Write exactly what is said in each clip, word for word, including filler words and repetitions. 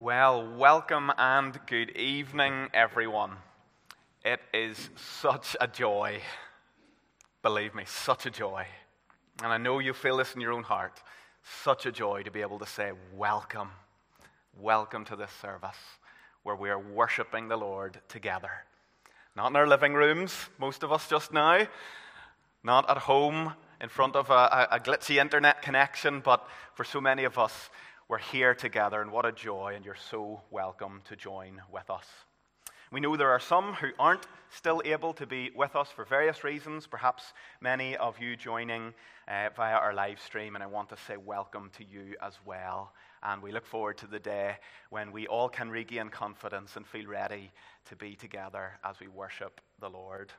Well, welcome and good evening, everyone. It is such a joy, believe me, such a joy. And I know you feel this in your own heart. Such a joy to be able to say, welcome, welcome to this service where we are worshiping the Lord together. Not in our living rooms, most of us just now, not at home in front of a, a glitzy internet connection, but for so many of us, we're here together, and what a joy, and you're so welcome to join with us. We know there are some who aren't still able to be with us for various reasons, perhaps many of you joining uh, via our live stream, and I want to say welcome to you as well. And we look forward to the day when we all can regain confidence and feel ready to be together as we worship the Lord.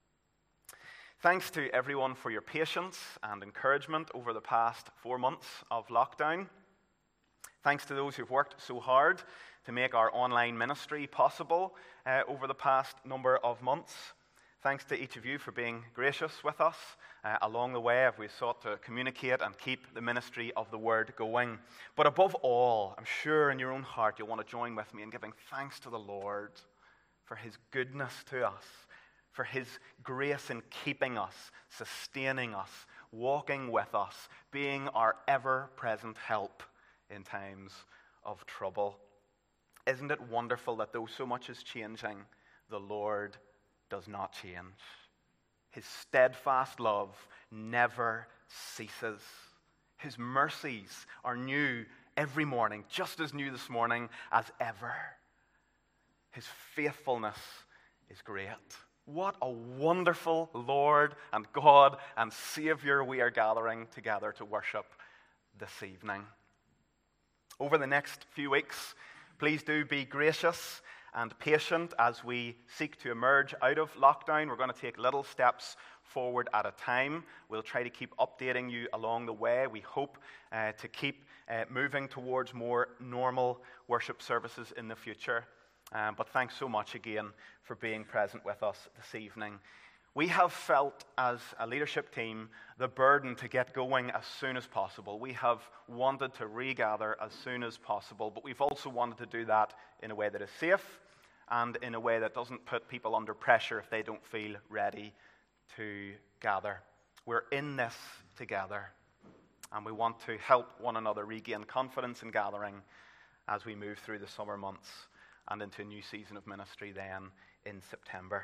Thanks to everyone for your patience and encouragement over the past four months of lockdown. Thanks to those who've worked so hard to make our online ministry possible uh, over the past number of months. Thanks to each of you for being gracious with us uh, along the way as we've sought to communicate and keep the ministry of the Word going. But above all, I'm sure in your own heart you'll want to join with me in giving thanks to the Lord for His goodness to us, for His grace in keeping us, sustaining us, walking with us, being our ever-present help in times of trouble. Isn't it wonderful that though so much is changing, the Lord does not change? His steadfast love never ceases. His mercies are new every morning, just as new this morning as ever. His faithfulness is great. What a wonderful Lord and God and Savior we are gathering together to worship this evening. Over the next few weeks, please do be gracious and patient as we seek to emerge out of lockdown. We're going to take little steps forward at a time. We'll try to keep updating you along the way. We hope uh, to keep uh, moving towards more normal worship services in the future. Um, but thanks so much again for being present with us this evening. We have felt as a leadership team the burden to get going as soon as possible. We have wanted to regather as soon as possible, but we've also wanted to do that in a way that is safe and in a way that doesn't put people under pressure if they don't feel ready to gather. We're in this together, and we want to help one another regain confidence in gathering as we move through the summer months and into a new season of ministry then in September.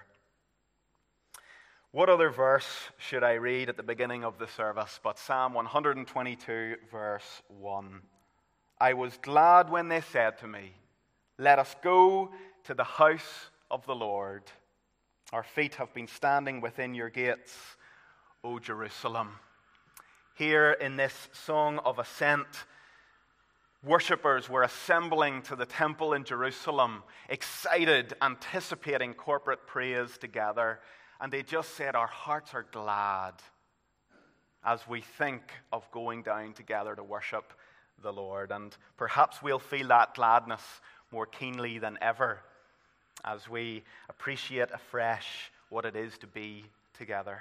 What other verse should I read at the beginning of the service but Psalm one twenty-two, verse one? I was glad when they said to me, let us go to the house of the Lord. Our feet have been standing within your gates, O Jerusalem. Here in this song of ascent, worshippers were assembling to the temple in Jerusalem, excited, anticipating corporate praise together. And they just said, our hearts are glad as we think of going down together to worship the Lord. And perhaps we'll feel that gladness more keenly than ever as we appreciate afresh what it is to be together.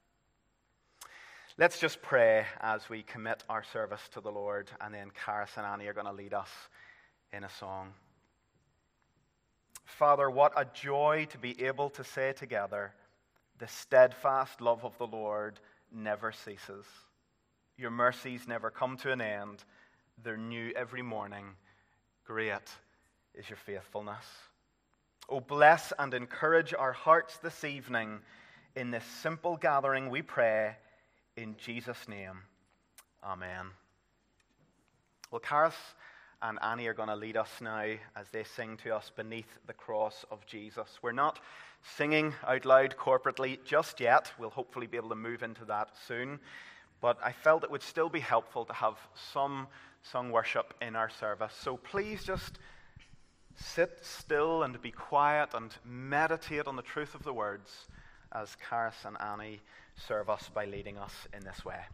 Let's just pray as we commit our service to the Lord, and then Karis and Annie are going to lead us in a song. Father, what a joy to be able to say together, the steadfast love of the Lord never ceases. Your mercies never come to an end. They're new every morning. Great is your faithfulness. Oh, bless and encourage our hearts this evening in this simple gathering, we pray in Jesus' name. Amen. Well, Karis and Annie are going to lead us now as they sing to us Beneath the Cross of Jesus. We're not singing out loud corporately just yet. We'll hopefully be able to move into that soon. But I felt it would still be helpful to have some sung worship in our service. So please just sit still and be quiet and meditate on the truth of the words as Karis and Annie serve us by leading us in this way.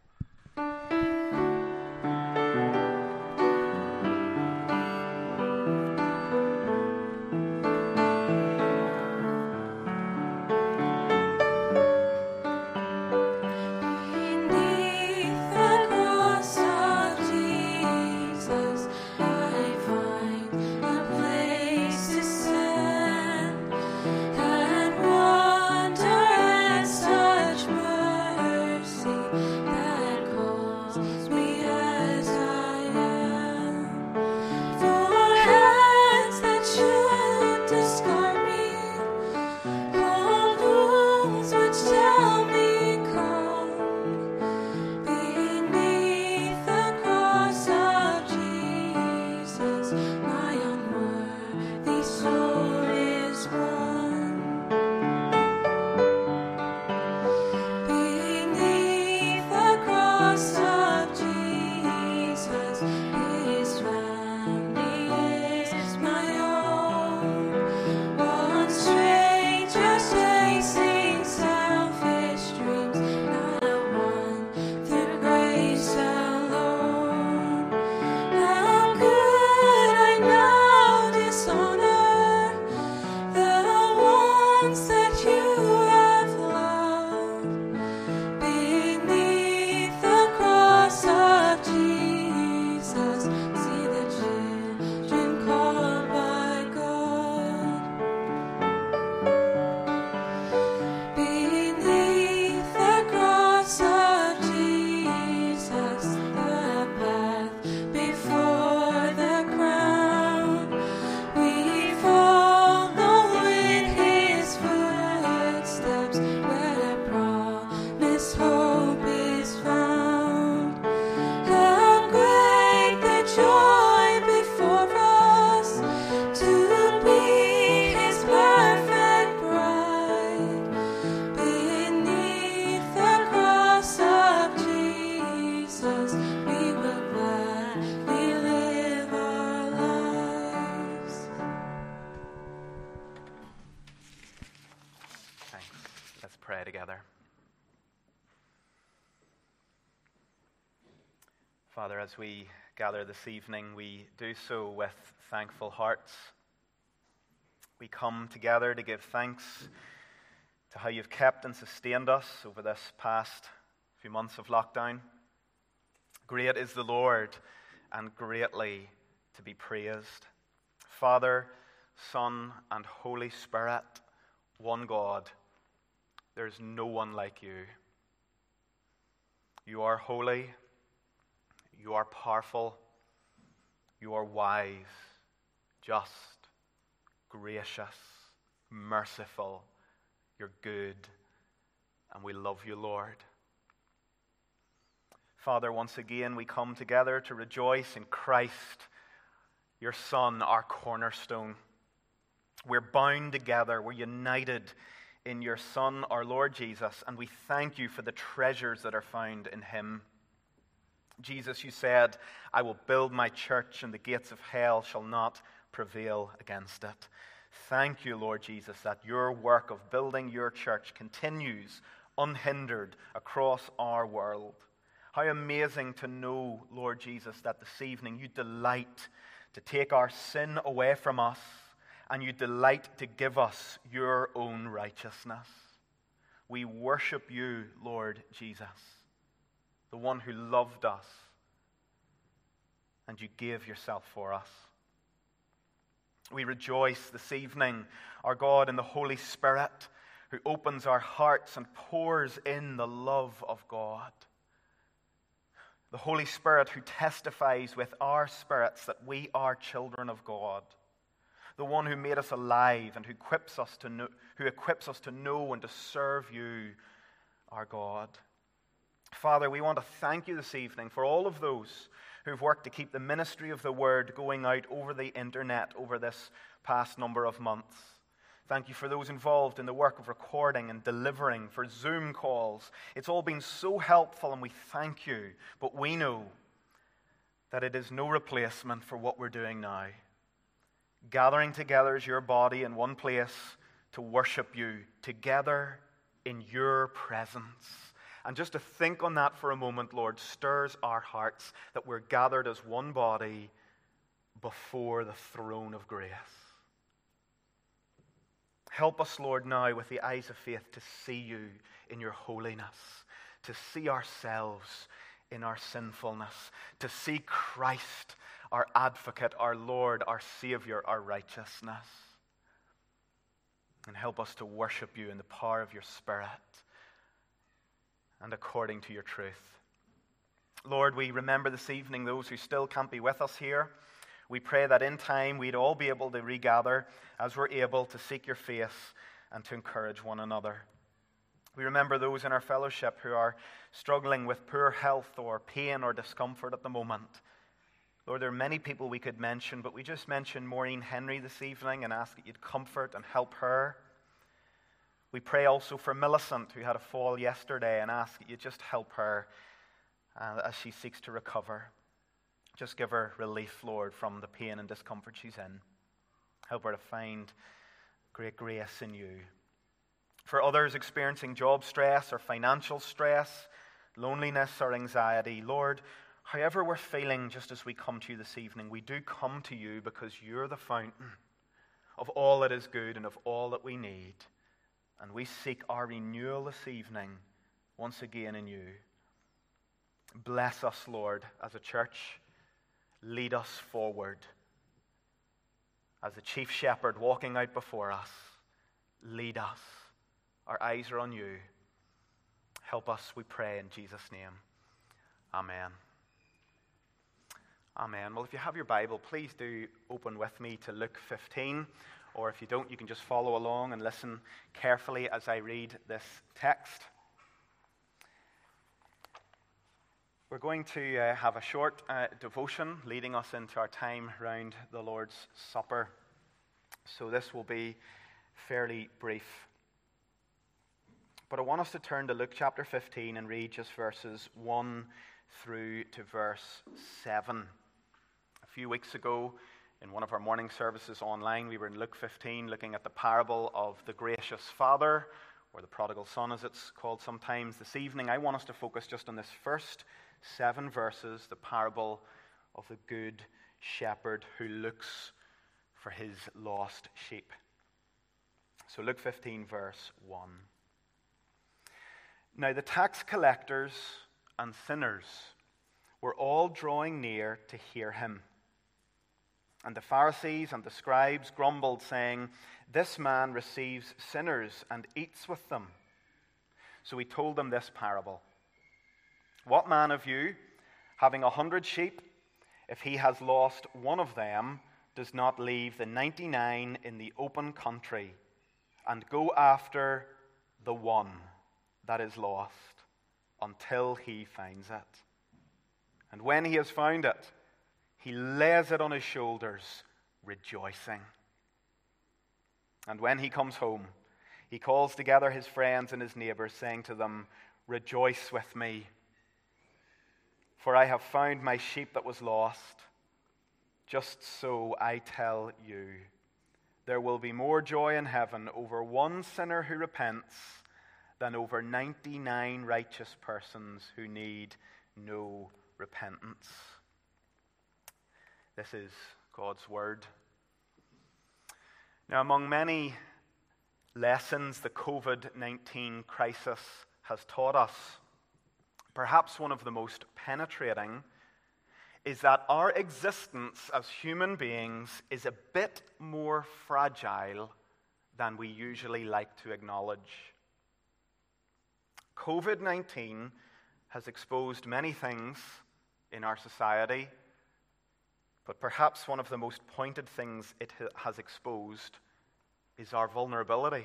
I find a together. Father, as we gather this evening, we do so with thankful hearts. We come together to give thanks to how you've kept and sustained us over this past few months of lockdown. Great is the Lord, and greatly to be praised. Father, Son, and Holy Spirit, one God. There is no one like you. You are holy. You are powerful. You are wise, just, gracious, merciful. You're good. And we love you, Lord. Father, once again we come together to rejoice in Christ, your Son, our cornerstone. We're bound together. We're united in your Son, our Lord Jesus, and we thank you for the treasures that are found in him. Jesus, you said, I will build my church, and the gates of hell shall not prevail against it. Thank you, Lord Jesus, that your work of building your church continues unhindered across our world. How amazing to know, Lord Jesus, that this evening you delight to take our sin away from us, and you delight to give us your own righteousness. We worship you, Lord Jesus, the one who loved us, and you gave yourself for us. We rejoice this evening, our God, in the Holy Spirit, who opens our hearts and pours in the love of God. The Holy Spirit who testifies with our spirits that we are children of God. The one who made us alive and who equips us to know, who equips us to know and to serve you, our God. Father, we want to thank you this evening for all of those who've worked to keep the ministry of the word going out over the internet over this past number of months. Thank you for those involved in the work of recording and delivering, for Zoom calls. It's all been so helpful, and we thank you. But we know that it is no replacement for what we're doing now. Gathering together as your body in one place to worship you together in your presence. And just to think on that for a moment, Lord, stirs our hearts that we're gathered as one body before the throne of grace. Help us, Lord, now with the eyes of faith to see you in your holiness, to see ourselves in our sinfulness, to see Christ, our advocate, our Lord, our Savior, our righteousness. And help us to worship you in the power of your Spirit and according to your truth. Lord, we remember this evening those who still can't be with us here. We pray that in time we'd all be able to regather as we're able to seek your face and to encourage one another. We remember those in our fellowship who are struggling with poor health or pain or discomfort at the moment. Lord, there are many people we could mention, but we just mentioned Maureen Henry this evening and ask that you'd comfort and help her. We pray also for Millicent, who had a fall yesterday, and ask that you just help her uh, as she seeks to recover. Just give her relief, Lord, from the pain and discomfort she's in. Help her to find great grace in you. For others experiencing job stress or financial stress, loneliness or anxiety, Lord, however we're feeling just as we come to you this evening, we do come to you because you're the fountain of all that is good and of all that we need. And we seek our renewal this evening once again in you. Bless us, Lord, as a church. Lead us forward. As the chief shepherd walking out before us, lead us. Our eyes are on you. Help us, we pray, in Jesus' name. Amen. Amen. Well, if you have your Bible, please do open with me to Luke fifteen. Or if you don't, you can just follow along and listen carefully as I read this text. We're going to uh, have a short uh, devotion leading us into our time around the Lord's Supper. So this will be fairly brief. But I want us to turn to Luke chapter fifteen and read just verses one through to verse seven. A few weeks ago, in one of our morning services online, we were in Luke fifteen looking at the parable of the gracious Father, or the prodigal son as it's called sometimes. This evening I want us to focus just on this first seven verses, the parable of the good shepherd who looks for his lost sheep. So Luke fifteen, verse one. Now the tax collectors and sinners were all drawing near to hear him. And the Pharisees and the scribes grumbled, saying, "This man receives sinners and eats with them." So he told them this parable. "What man of you, having a hundred sheep, if he has lost one of them, does not leave the ninety-nine in the open country and go after the one that is lost until he finds it? And when he has found it, he lays it on his shoulders, rejoicing. And when he comes home, he calls together his friends and his neighbors, saying to them, 'Rejoice with me, for I have found my sheep that was lost.' Just so I tell you, there will be more joy in heaven over one sinner who repents than over ninety-nine righteous persons who need no repentance." This is God's word. Now, among many lessons the covid nineteen crisis has taught us, perhaps one of the most penetrating is that our existence as human beings is a bit more fragile than we usually like to acknowledge. covid nineteen has exposed many things in our society, but perhaps one of the most pointed things it has exposed is our vulnerability.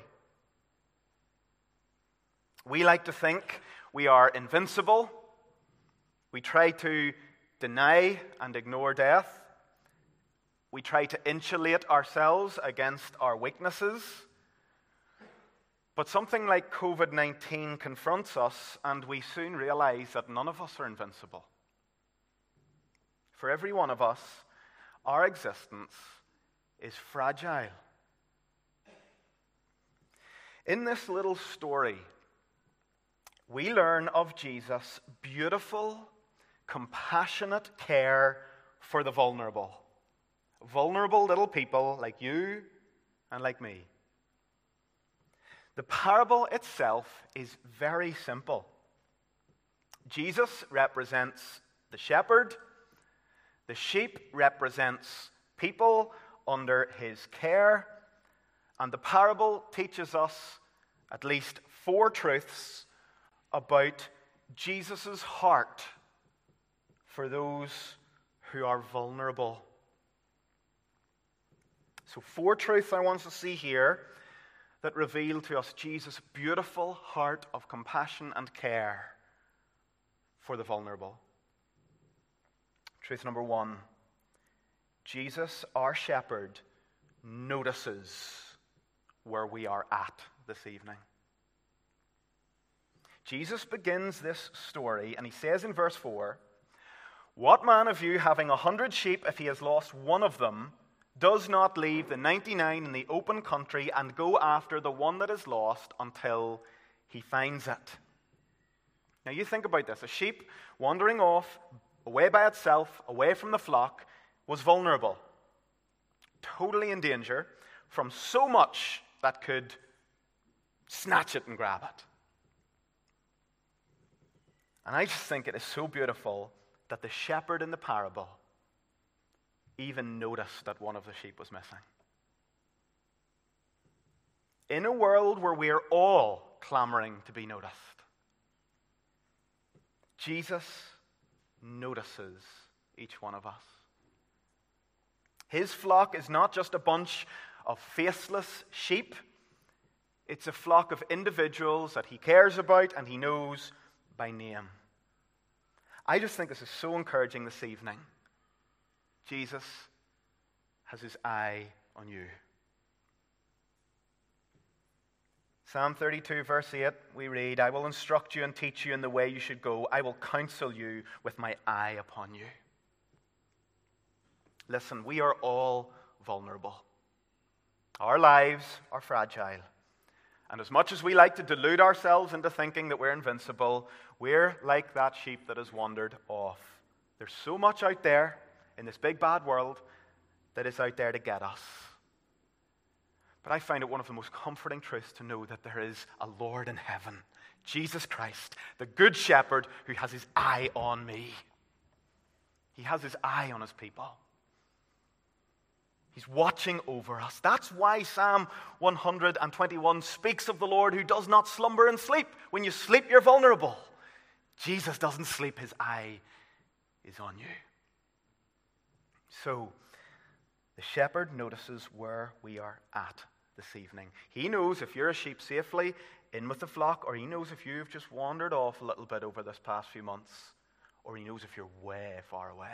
We like to think we are invincible. We try to deny and ignore death. We try to insulate ourselves against our weaknesses. But something like covid nineteen confronts us, and we soon realize that none of us are invincible. For every one of us, our existence is fragile. In this little story, we learn of Jesus' beautiful, compassionate care for the vulnerable. Vulnerable little people like you and like me. The parable itself is very simple. Jesus represents the shepherd. The sheep represents people under his care. And the parable teaches us at least four truths about Jesus' heart for those who are vulnerable. So four truths I want to see here that reveal to us Jesus' beautiful heart of compassion and care for the vulnerable. Truth number one, Jesus, our shepherd, notices where we are at this evening. Jesus begins this story, and he says in verse four, "What man of you, having a hundred sheep, if he has lost one of them, does not leave the ninety-nine in the open country and go after the one that is lost until he finds it?" Now you think about this. A sheep wandering off, away by itself, away from the flock, was vulnerable, totally in danger from so much that could snatch it and grab it. And I just think it is so beautiful that the shepherd in the parable even noticed that one of the sheep was missing. In a world where we are all clamoring to be noticed, Jesus notices each one of us. His flock is not just a bunch of faceless sheep. It's a flock of individuals that he cares about and he knows by name. I just think this is so encouraging this evening. Jesus has his eye on you. Psalm thirty-two, verse eight, we read, "I will instruct you and teach you in the way you should go. I will counsel you with my eye upon you." Listen, we are all vulnerable. Our lives are fragile. And as much as we like to delude ourselves into thinking that we're invincible, we're like that sheep that has wandered off. There's so much out there in this big bad world that is out there to get us. But I find it one of the most comforting truths to know that there is a Lord in heaven, Jesus Christ, the Good Shepherd who has his eye on me. He has his eye on his people. He's watching over us. That's why Psalm one twenty-one speaks of the Lord who does not slumber and sleep. When you sleep, you're vulnerable. Jesus doesn't sleep. His eye is on you. So, the shepherd notices where we are at this evening. He knows if you're a sheep safely in with the flock, or he knows if you've just wandered off a little bit over this past few months, or he knows if you're way far away.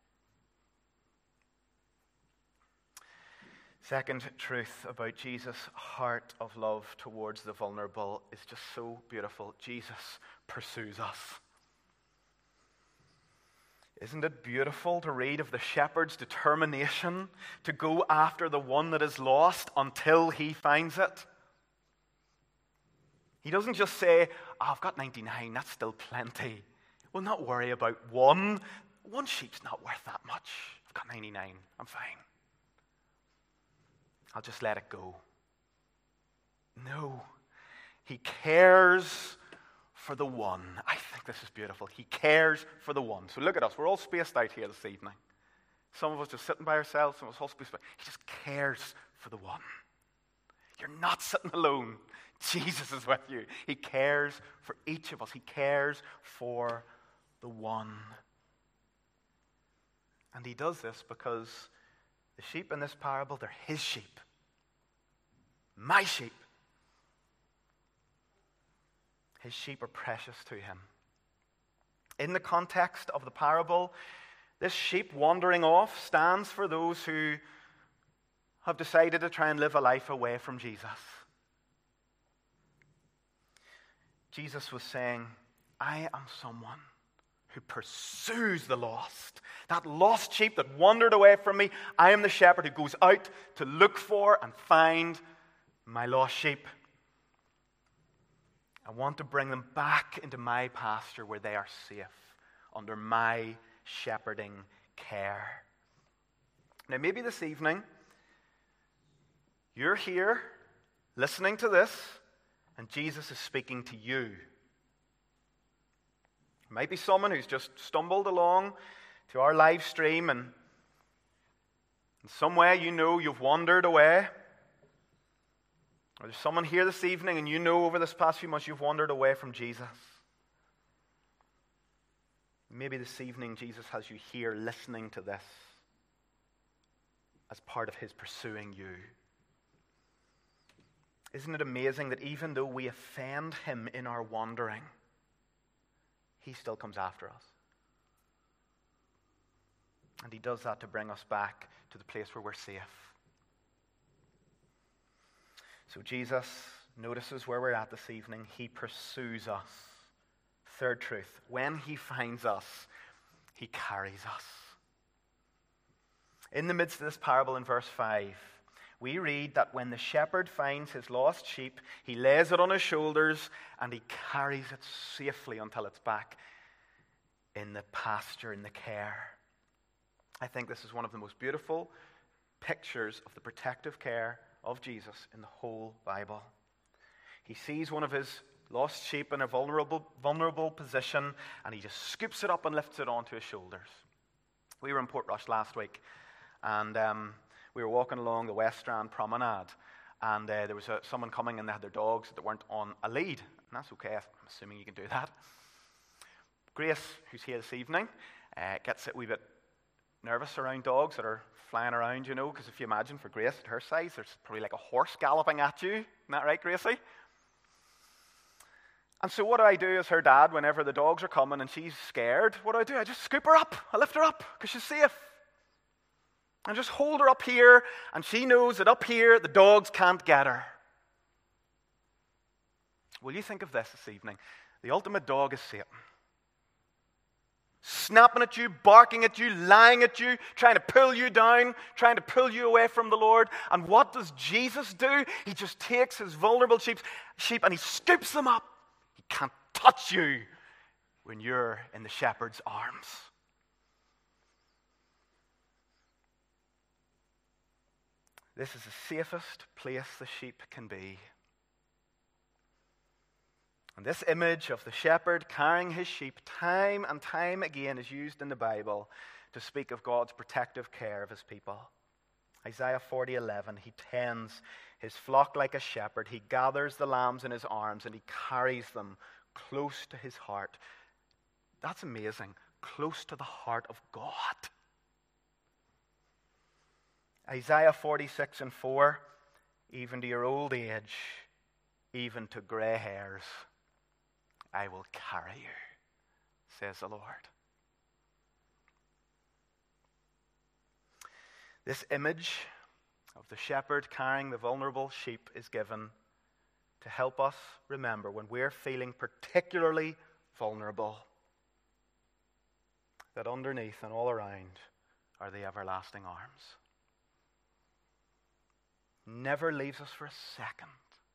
Second truth about Jesus' heart of love towards the vulnerable is just so beautiful. Jesus pursues us. Isn't it beautiful to read of the shepherd's determination to go after the one that is lost until he finds it? He doesn't just say, oh, I've got ninety-nine, that's still plenty. We'll not worry about one. One sheep's not worth that much. I've got ninety-nine, I'm fine. I'll just let it go. No, he cares for the one. I think this is beautiful. He cares for the one. So look at us. We're all spaced out here this evening. Some of us just sitting by ourselves. Some of us all spaced out. He just cares for the one. You're not sitting alone. Jesus is with you. He cares for each of us. He cares for the one. And he does this because the sheep in this parable, they're his sheep. My sheep. His sheep are precious to him. In the context of the parable, this sheep wandering off stands for those who have decided to try and live a life away from Jesus. Jesus was saying, I am someone who pursues the lost. That lost sheep that wandered away from me, I am the shepherd who goes out to look for and find my lost sheep. I want to bring them back into my pasture where they are safe, under my shepherding care. Now, maybe this evening, you're here listening to this, and Jesus is speaking to you. It might be someone who's just stumbled along to our live stream, and in some way you know you've wandered away. Or there's someone here this evening and you know over this past few months you've wandered away from Jesus. Maybe this evening Jesus has you here listening to this as part of his pursuing you. Isn't it amazing that even though we offend him in our wandering, he still comes after us? And he does that to bring us back to the place where we're safe. So Jesus notices where we're at this evening. He pursues us. Third truth, when he finds us, he carries us. In the midst of this parable in verse five, we read that when the shepherd finds his lost sheep, he lays it on his shoulders and he carries it safely until it's back in the pasture, in the care. I think this is one of the most beautiful pictures of the protective care of Jesus in the whole Bible. He sees one of his lost sheep in a vulnerable, vulnerable position, and he just scoops it up and lifts it onto his shoulders. We were in Portrush last week, and um, we were walking along the West Strand promenade, and uh, there was a, someone coming, and they had their dogs that weren't on a lead, and that's okay. I'm assuming you can do that. Grace, who's here this evening, uh, gets a wee bit nervous around dogs that are flying around, you know, because if you imagine for Grace at her size, there's probably like a horse galloping at you. Isn't that right, Gracie? And so what do I do as her dad whenever the dogs are coming and she's scared? What do I do? I just scoop her up. I lift her up because she's safe. I just hold her up here, and she knows that up here the dogs can't get her. Will you think of this this evening? The ultimate dog is Satan. snapping at you, barking at you, lying at you, trying to pull you down, trying to pull you away from the Lord. And what does Jesus do? He just takes his vulnerable sheep, sheep and he scoops them up. He can't touch you when you're in the shepherd's arms. This is the safest place the sheep can be. And this image of the shepherd carrying his sheep time and time again is used in the Bible to speak of God's protective care of his people. Isaiah forty eleven, he tends his flock like a shepherd. He gathers the lambs in his arms and he carries them close to his heart. That's amazing. Close to the heart of God. Isaiah forty-six and four, even to your old age, even to gray hairs, I will carry you, says the Lord. This image of the shepherd carrying the vulnerable sheep is given to help us remember when we're feeling particularly vulnerable that underneath and all around are the everlasting arms. Never leaves us for a second.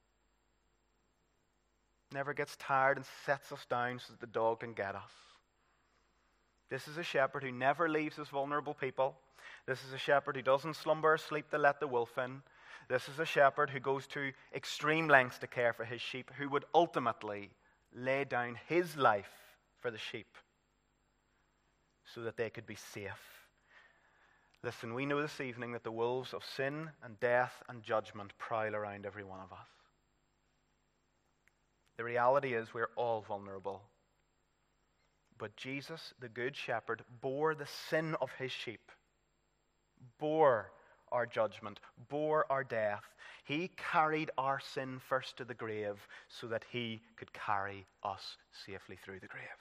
Never gets tired and sets us down so that the dog can get us. This is a shepherd who never leaves his vulnerable people. This is a shepherd who doesn't slumber or sleep to let the wolf in. This is a shepherd who goes to extreme lengths to care for his sheep, who would ultimately lay down his life for the sheep so that they could be safe. Listen, we know this evening that the wolves of sin and death and judgment prowl around every one of us. The reality is we're all vulnerable. But Jesus, the Good Shepherd, bore the sin of his sheep, bore our judgment, bore our death. He carried our sin first to the grave so that he could carry us safely through the grave.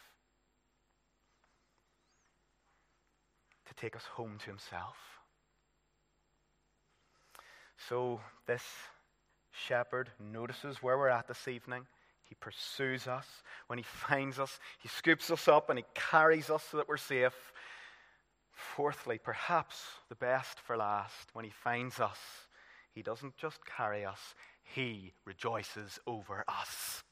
To take us home to himself. So this shepherd notices where we're at this evening. He pursues us. When he finds us, he scoops us up and he carries us so that we're safe. Fourthly, perhaps the best for last, when he finds us, he doesn't just carry us, he rejoices over us.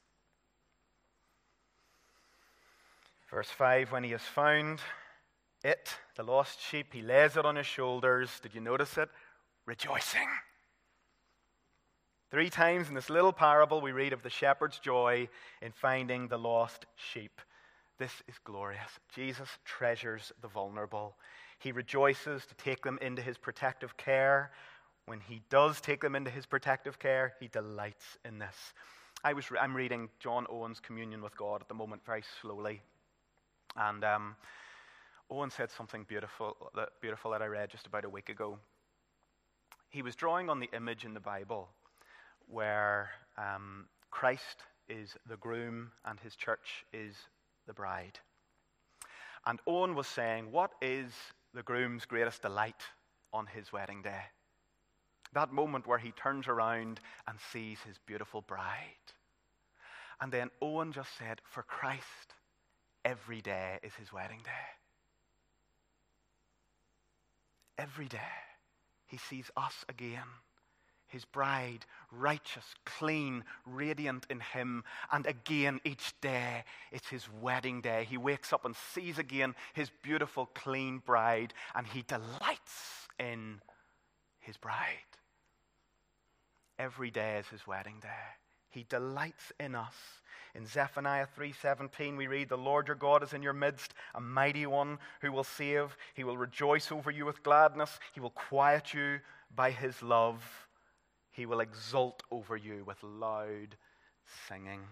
Verse five, when he has found it, the lost sheep, he lays it on his shoulders. Did you notice it? Rejoicing. Three times in this little parable we read of the shepherd's joy in finding the lost sheep. This is glorious. Jesus treasures the vulnerable. He rejoices to take them into his protective care. When he does take them into his protective care, he delights in this. I was, I'm reading John Owen's Communion with God at the moment very slowly. And um, Owen said something beautiful that, beautiful that I read just about a week ago. He was drawing on the image in the Bible where um, Christ is the groom and his church is the bride. And Owen was saying, what is the groom's greatest delight on his wedding day? That moment where he turns around and sees his beautiful bride. And then Owen just said, for Christ, every day is his wedding day. Every day he sees us again. His bride, righteous, clean, radiant in him. And again, each day, it's his wedding day. He wakes up and sees again his beautiful, clean bride, and he delights in his bride. Every day is his wedding day. He delights in us. In Zephaniah three seventeen, we read, the Lord your God is in your midst, a mighty one who will save. He will rejoice over you with gladness. He will quiet you by his love. He will exult over you with loud singing.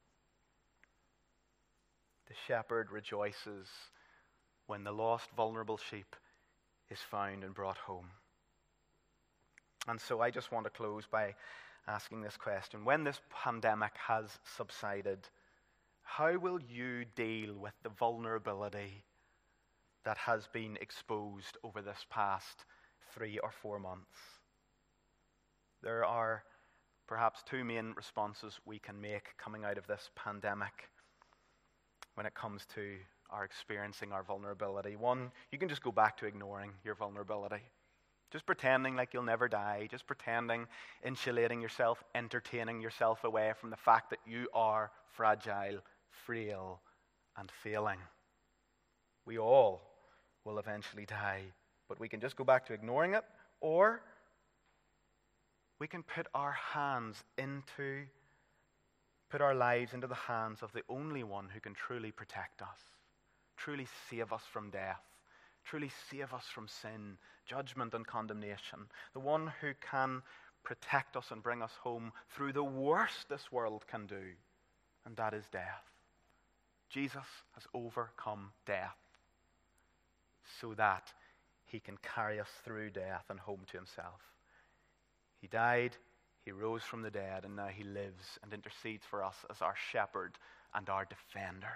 The shepherd rejoices when the lost, vulnerable sheep is found and brought home. And so I just want to close by asking this question. When this pandemic has subsided, how will you deal with the vulnerability that has been exposed over this past three or four months? There are perhaps two main responses we can make coming out of this pandemic when it comes to are experiencing our vulnerability. One, you can just go back to ignoring your vulnerability. Just pretending like you'll never die, just pretending, insulating yourself, entertaining yourself away from the fact that you are fragile, frail, and failing. We all will eventually die, but we can just go back to ignoring it, or we can put our hands into, put our lives into the hands of the only one who can truly protect us, truly save us from death, truly save us from sin, judgment, and condemnation. The one who can protect us and bring us home through the worst this world can do, and that is death. Jesus has overcome death so that he can carry us through death and home to himself. He died, he rose from the dead, and now he lives and intercedes for us as our shepherd and our defender.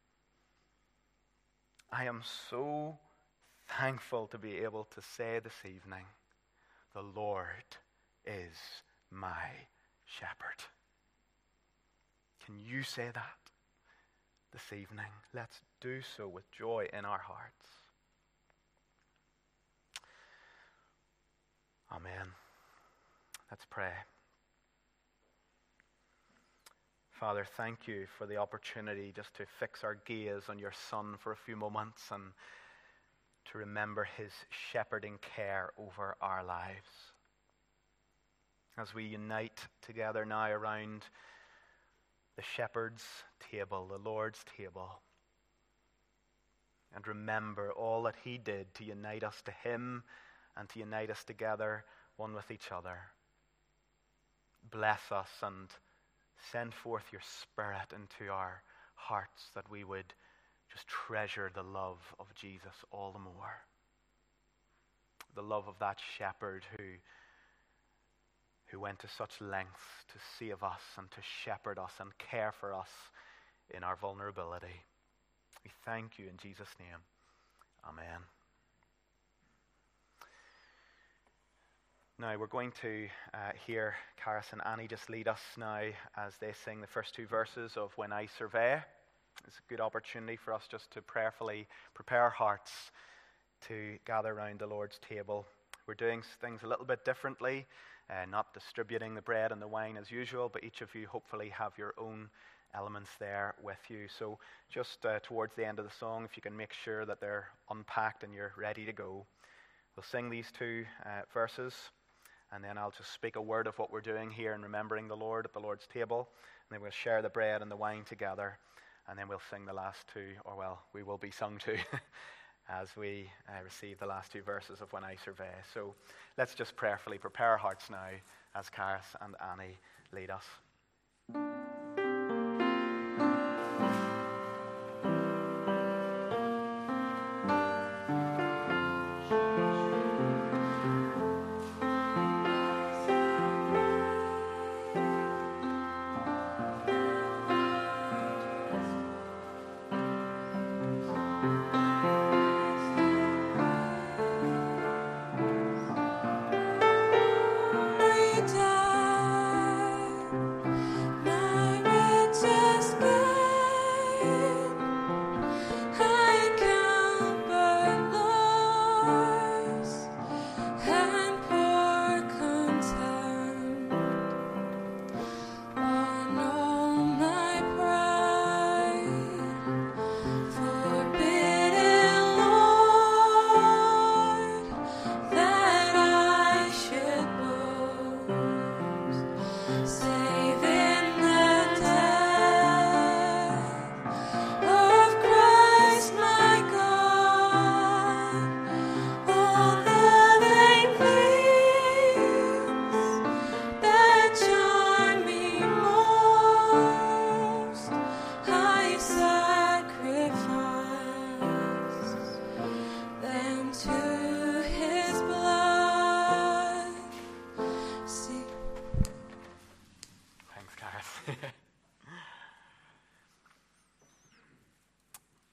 I am so thankful to be able to say this evening, the Lord is my shepherd. Can you say that this evening? Let's do so with joy in our hearts. Amen. Let's pray. Father, thank you for the opportunity just to fix our gaze on your Son for a few moments and to remember his shepherding care over our lives. As we unite together now around the shepherd's table, the Lord's table, and remember all that he did to unite us to him and to unite us together one with each other. Bless us and send forth your Spirit into our hearts that we would just treasure the love of Jesus all the more. The love of that shepherd who, who went to such lengths to save us and to shepherd us and care for us in our vulnerability. We thank you in Jesus' name. Amen. Now we're going to uh, hear Karis and Annie just lead us now as they sing the first two verses of When I Survey. It's a good opportunity for us just to prayerfully prepare our hearts to gather around the Lord's table. We're doing things a little bit differently, uh, not distributing the bread and the wine as usual, but each of you hopefully have your own elements there with you. So just uh, towards the end of the song, if you can make sure that they're unpacked and you're ready to go. We'll sing these two uh, verses, and then I'll just speak a word of what we're doing here and remembering the Lord at the Lord's table, and then we'll share the bread and the wine together. And then we'll sing the last two, or well, we will be sung to as we uh, receive the last two verses of When I Survey. So let's just prayerfully prepare our hearts now as Karis and Annie lead us.